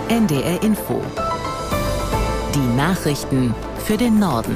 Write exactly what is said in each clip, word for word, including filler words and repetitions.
N D R Info. Die Nachrichten für den Norden.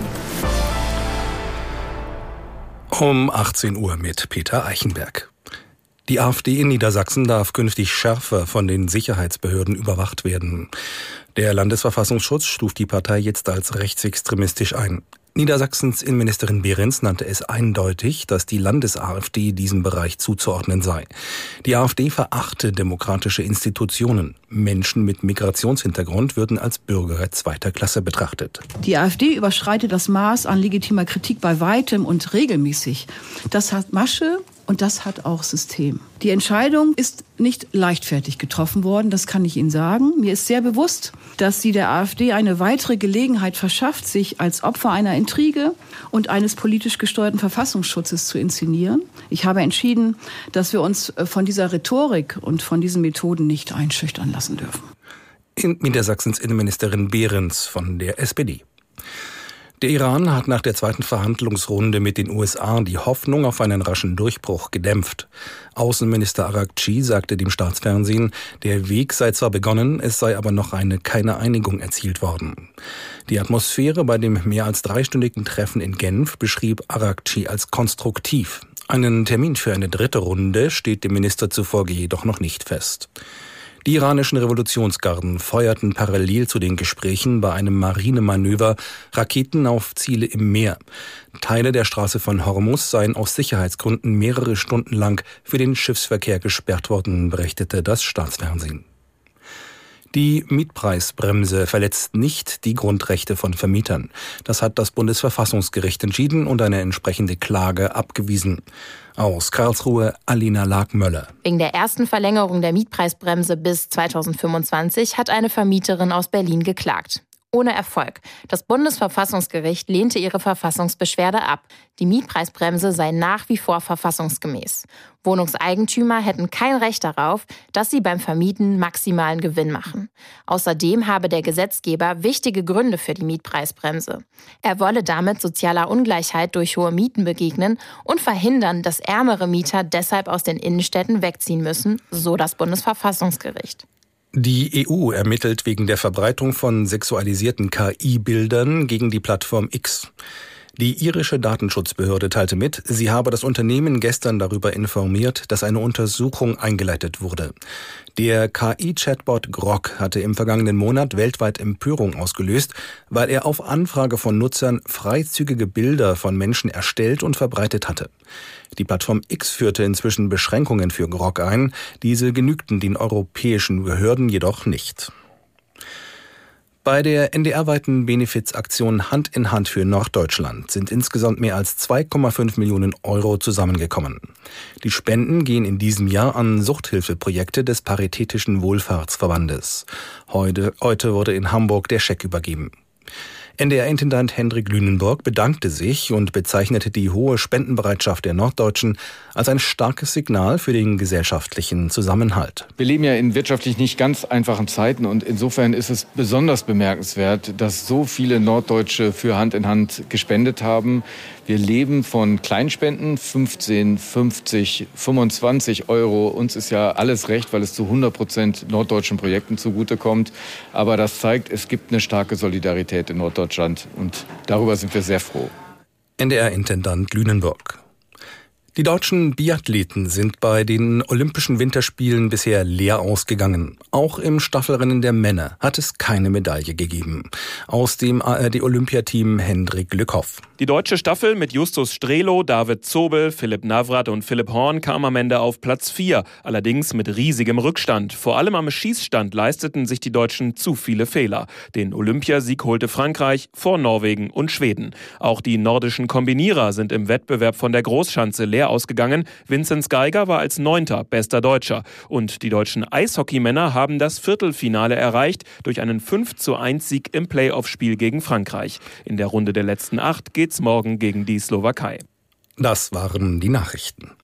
Um achtzehn Uhr mit Peter Eichenberg. Die AfD in Niedersachsen darf künftig schärfer von den Sicherheitsbehörden überwacht werden. Der Landesverfassungsschutz stuft die Partei jetzt als rechtsextremistisch ein. Niedersachsens Innenministerin Behrens nannte es eindeutig, dass die Landes-AfD diesem Bereich zuzuordnen sei. Die AfD verachte demokratische Institutionen. Menschen mit Migrationshintergrund würden als Bürger zweiter Klasse betrachtet. Die AfD überschreitet das Maß an legitimer Kritik bei weitem und regelmäßig. Das hat Masche und das hat auch System. Die Entscheidung ist nicht leichtfertig getroffen worden, das kann ich Ihnen sagen. Mir ist sehr bewusst, dass sie der AfD eine weitere Gelegenheit verschafft, sich als Opfer einer Intrige und eines politisch gesteuerten Verfassungsschutzes zu inszenieren. Ich habe entschieden, dass wir uns von dieser Rhetorik und von diesen Methoden nicht einschüchtern lassen dürfen. In Niedersachsens Innenministerin Behrens von der S P D. Der Iran hat nach der zweiten Verhandlungsrunde mit den U S A die Hoffnung auf einen raschen Durchbruch gedämpft. Außenminister Araghchi sagte dem Staatsfernsehen, der Weg sei zwar begonnen, es sei aber noch eine keine Einigung erzielt worden. Die Atmosphäre bei dem mehr als dreistündigen Treffen in Genf beschrieb Araghchi als konstruktiv. Einen Termin für eine dritte Runde steht dem Minister zufolge jedoch noch nicht fest. Die iranischen Revolutionsgarden feuerten parallel zu den Gesprächen bei einem Marinemanöver Raketen auf Ziele im Meer. Teile der Straße von Hormuz seien aus Sicherheitsgründen mehrere Stunden lang für den Schiffsverkehr gesperrt worden, berichtete das Staatsfernsehen. Die Mietpreisbremse verletzt nicht die Grundrechte von Vermietern. Das hat das Bundesverfassungsgericht entschieden und eine entsprechende Klage abgewiesen. Aus Karlsruhe, Alina Lag-Möller. Wegen der ersten Verlängerung der Mietpreisbremse bis zweitausendfünfundzwanzig hat eine Vermieterin aus Berlin geklagt. Ohne Erfolg. Das Bundesverfassungsgericht lehnte ihre Verfassungsbeschwerde ab. Die Mietpreisbremse sei nach wie vor verfassungsgemäß. Wohnungseigentümer hätten kein Recht darauf, dass sie beim Vermieten maximalen Gewinn machen. Außerdem habe der Gesetzgeber wichtige Gründe für die Mietpreisbremse. Er wolle damit sozialer Ungleichheit durch hohe Mieten begegnen und verhindern, dass ärmere Mieter deshalb aus den Innenstädten wegziehen müssen, so das Bundesverfassungsgericht. Die E U ermittelt wegen der Verbreitung von sexualisierten K I-Bildern gegen die Plattform X. Die irische Datenschutzbehörde teilte mit, sie habe das Unternehmen gestern darüber informiert, dass eine Untersuchung eingeleitet wurde. Der K I-Chatbot Grok hatte im vergangenen Monat weltweit Empörung ausgelöst, weil er auf Anfrage von Nutzern freizügige Bilder von Menschen erstellt und verbreitet hatte. Die Plattform X führte inzwischen Beschränkungen für Grok ein. Diese genügten den europäischen Behörden jedoch nicht. Bei der N D R-weiten Benefizaktion Hand in Hand für Norddeutschland sind insgesamt mehr als zwei Komma fünf Millionen Euro zusammengekommen. Die Spenden gehen in diesem Jahr an Suchthilfeprojekte des Paritätischen Wohlfahrtsverbandes. Heute, heute wurde in Hamburg der Scheck übergeben. N D R-Intendant Hendrik Lünenburg bedankte sich und bezeichnete die hohe Spendenbereitschaft der Norddeutschen als ein starkes Signal für den gesellschaftlichen Zusammenhalt. Wir leben ja in wirtschaftlich nicht ganz einfachen Zeiten und insofern ist es besonders bemerkenswert, dass so viele Norddeutsche für Hand in Hand gespendet haben. Wir leben von Kleinspenden, fünfzehn, fünfzig, fünfundzwanzig Euro. Uns ist ja alles recht, weil es zu hundert Prozent norddeutschen Projekten zugutekommt. Aber das zeigt, es gibt eine starke Solidarität in Norddeutschland und darüber sind wir sehr froh. N D R-Intendant Lünenburg. Die deutschen Biathleten sind bei den Olympischen Winterspielen bisher leer ausgegangen. Auch im Staffelrennen der Männer hat es keine Medaille gegeben. Aus dem A R D-Olympiateam Hendrik Lückhoff. Die deutsche Staffel mit Justus Strelo, David Zobel, Philipp Navrat und Philipp Horn kam am Ende auf Platz vier, allerdings mit riesigem Rückstand. Vor allem am Schießstand leisteten sich die Deutschen zu viele Fehler. Den Olympiasieg holte Frankreich vor Norwegen und Schweden. Auch die nordischen Kombinierer sind im Wettbewerb von der Großschanze leer ausgegangen. Vinzenz Geiger war als Neunter bester Deutscher. Und die deutschen Eishockeymänner haben das Viertelfinale erreicht durch einen fünf zu eins Sieg im Playoff-Spiel gegen Frankreich. In der Runde der letzten acht geht's morgen gegen die Slowakei. Das waren die Nachrichten.